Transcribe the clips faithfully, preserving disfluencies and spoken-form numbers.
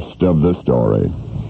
rest of the story.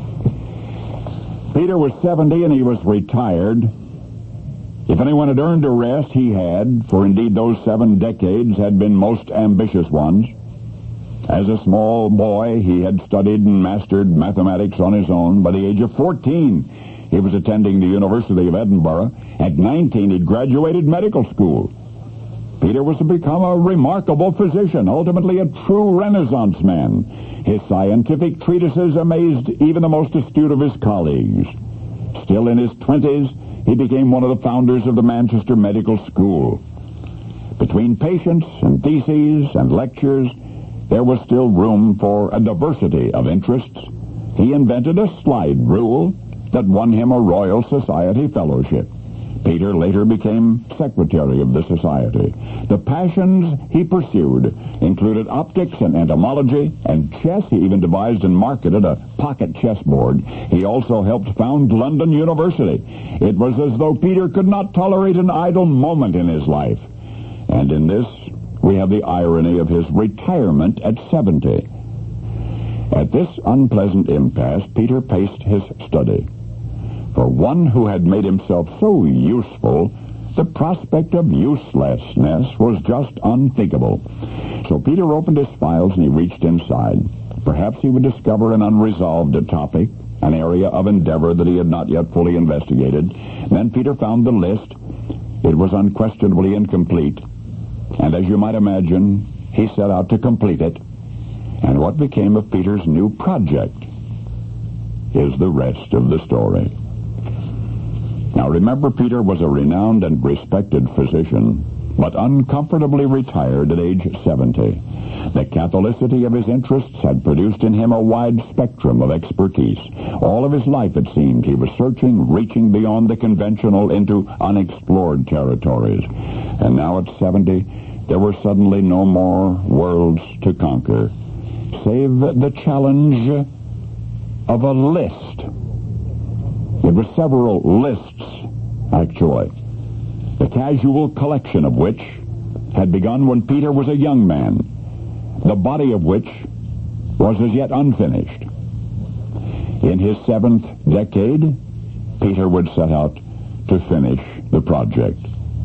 Peter was seventy and he was retired. If anyone had earned a rest, he had, for indeed those seven decades had been most ambitious ones. As a small boy, he had studied and mastered mathematics on his own. By the age of fourteen, he was attending the University of Edinburgh. At nineteen, he'd graduated medical school. Peter was to become a remarkable physician, ultimately a true Renaissance man. His scientific treatises amazed even the most astute of his colleagues. Still in his twenties, he became one of the founders of the Manchester Medical School. Between patients and theses and lectures, there was still room for a diversity of interests. He invented a slide rule that won him a Royal Society fellowship. Peter later became secretary of the society. The passions he pursued included optics and entomology and chess. He even devised and marketed a pocket chessboard. He also helped found London University. It was as though Peter could not tolerate an idle moment in his life. And in this, we have the irony of his retirement at seventy. At this unpleasant impasse, Peter paced his study. For one who had made himself so useful, the prospect of uselessness was just unthinkable. So Peter opened his files and he reached inside. Perhaps he would discover an unresolved topic, an area of endeavor that he had not yet fully investigated. Then Peter found the list. It was unquestionably incomplete. And as you might imagine, he set out to complete it. And what became of Peter's new project is the rest of the story. Now remember, Peter was a renowned and respected physician, but uncomfortably retired at age seventy. The catholicity of his interests had produced in him a wide spectrum of expertise. All of his life, it seemed, he was searching, reaching beyond the conventional into unexplored territories. And now at seventy, there were suddenly no more worlds to conquer, save the challenge of a list. It was several lists, actually, the casual collection of which had begun when Peter was a young man, the body of which was as yet unfinished. In his seventh decade, Peter would set out to finish the project.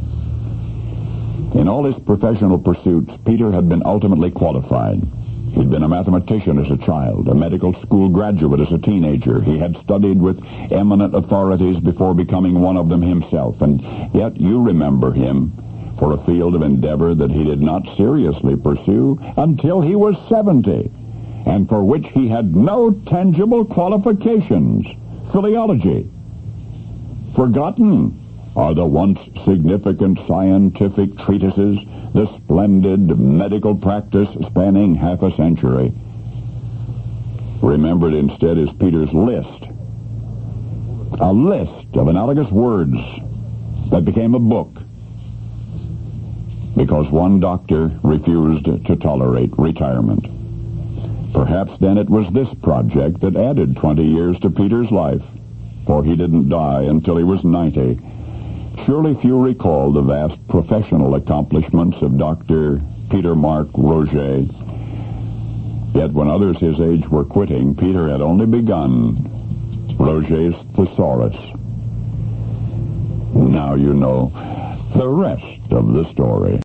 In all his professional pursuits, Peter had been ultimately qualified. He'd been a mathematician as a child, a medical school graduate as a teenager. He had studied with eminent authorities before becoming one of them himself. And yet you remember him for a field of endeavor that he did not seriously pursue until he was seventy, and for which he had no tangible qualifications. Philology. Forgotten are the once significant scientific treatises, the splendid medical practice spanning half a century. Remembered instead is Peter's list. A list of analogous words that became a book because one doctor refused to tolerate retirement. Perhaps then it was this project that added twenty years to Peter's life, for he didn't die until he was ninety. Surely few recall the vast professional accomplishments of Doctor Peter Mark Roget. Yet when others his age were quitting, Peter had only begun Roget's thesaurus. Now you know the rest of the story.